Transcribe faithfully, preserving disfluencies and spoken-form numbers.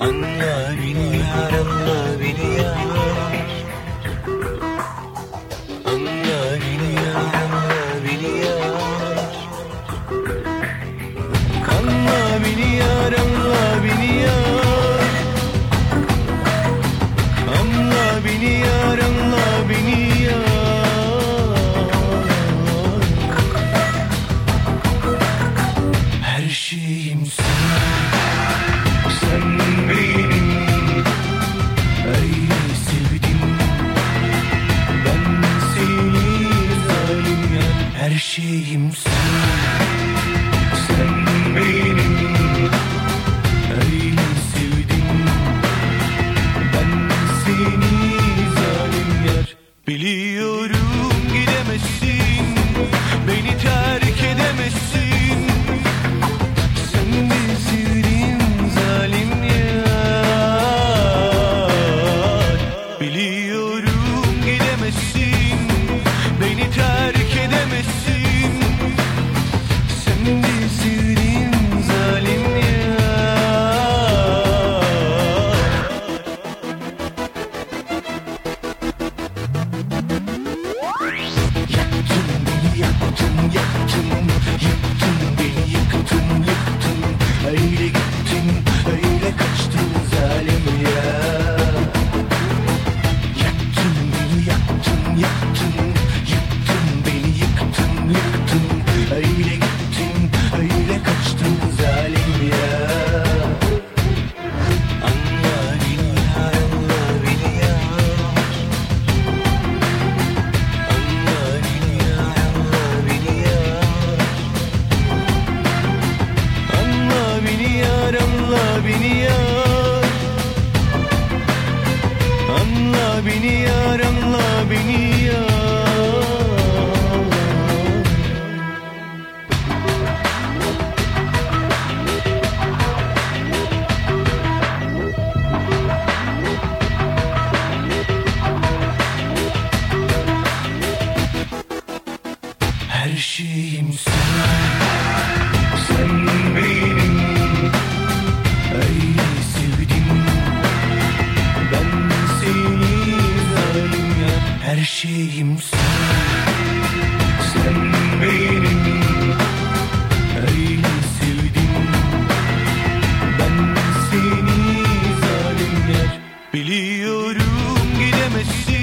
Anla beni yar, anla beni yar. Anla beni yar, anla beni yar. Anla beni yar, anla beni yar. Anla beni yar, anla beni yar. Her şeyim sen, sen benim. Öyle sevdim ben seni zalim yar. Her şeyim sen, sen benim. Öyle sevdim ben seni zalim yar. Biliyorum gidemezsin, beni terk edemezsin. Sen de sevdim zalim yar. Biliyorum gidemezsin, beni terk edemezsin. Sen de sevdim zalim yar. Yaktın beni, yaktın, yaktın. Yıktın beni, yıktın, yıktın. Öyle gittin, öyle kaçtın zalim yar. Yaktın beni, yaktın, yaktın. Yıktın beni, yıktın, yıktın. Öyle gittin, öyle kaçtın zalim yar. Anla beni yar, anla beni yar. Anla beni yar, anla beni yar. Anla beni yar, anla beni yar. Anla beni yar, anla beni yar. Her şeyim sen, sen benim. Öyle sevdim ben seni zalim yar. Her şeyim sen, sen benim. Öyle sevdim ben seni zalim yar. Biliyorum gidemezsin,